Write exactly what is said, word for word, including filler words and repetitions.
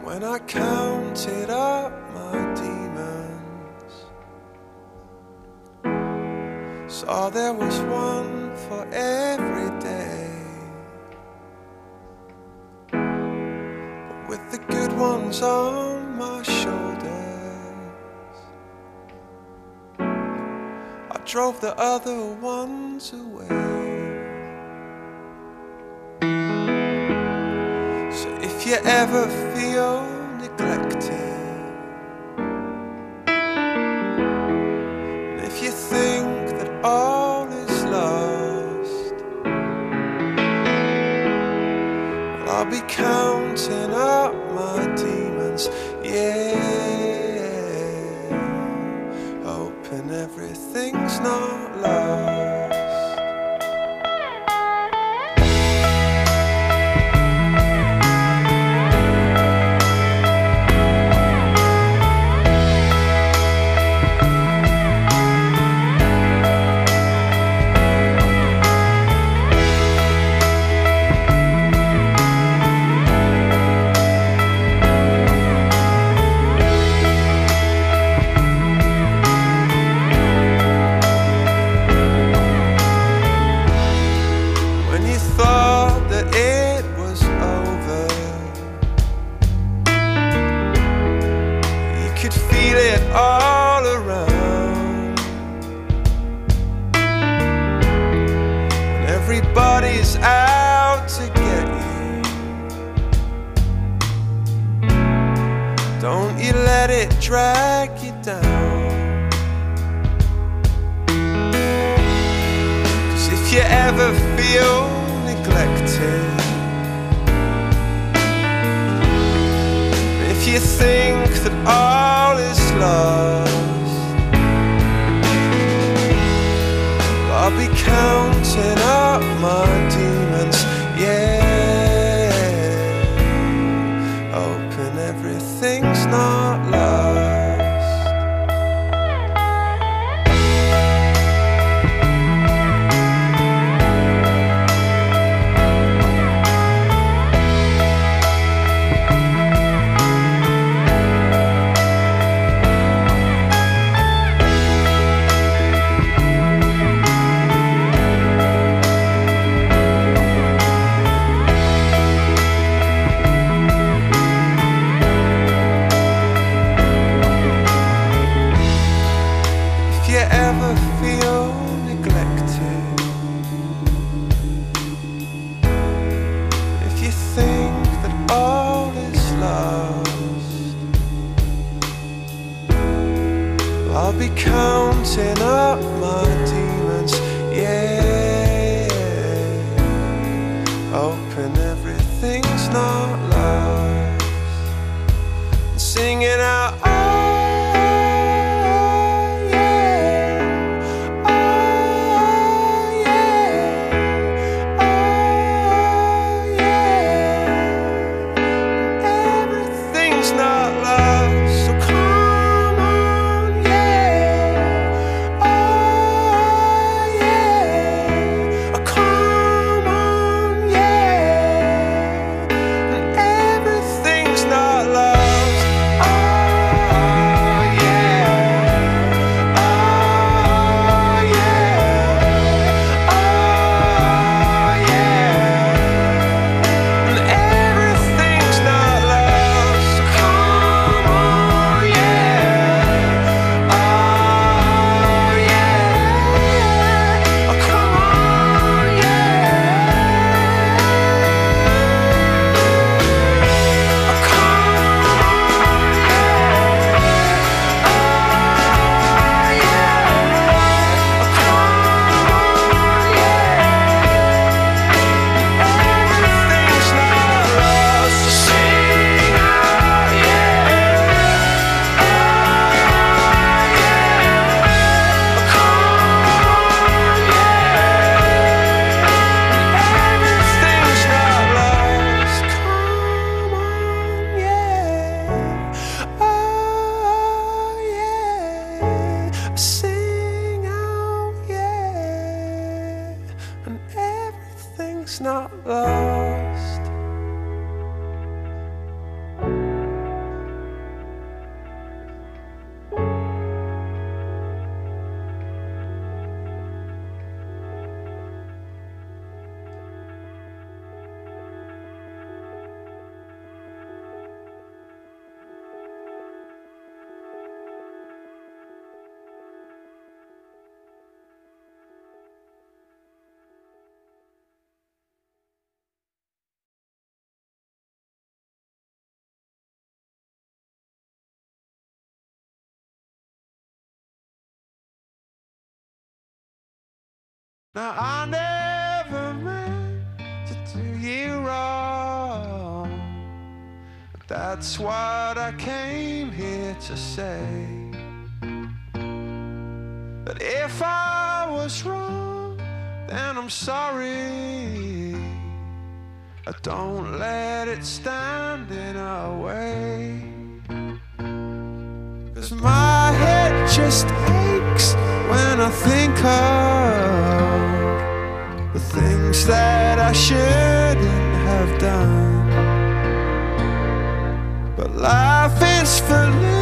When I counted up my demons, saw there was one for every day, but with the good ones on my shoulders, I drove the other ones away. So if you ever feel neglected, and if you think that all is lost, well, I'll be counting up my demons, yeah, hoping everything's not lost. All around, and everybody's out to get you. Don't you let it drag you down, 'cause if you ever feel neglected, if you think that all is lost, I'll be counting up my demons, yeah, hoping everything's not lost. If you ever feel neglected, if you think that all is lost, I'll be counting up my demons, yeah, hoping everything's not lost, and singing out, oh, not love, so come on, yeah, oh yeah, oh, come on, yeah, and everything's not lost, oh Now I never meant to do you wrong. That's what I came here to say. But if I was wrong, then I'm sorry. Don't let it stand in our way. 'Cause my head just aches when I think of the things that I shouldn't have done. But life is for living.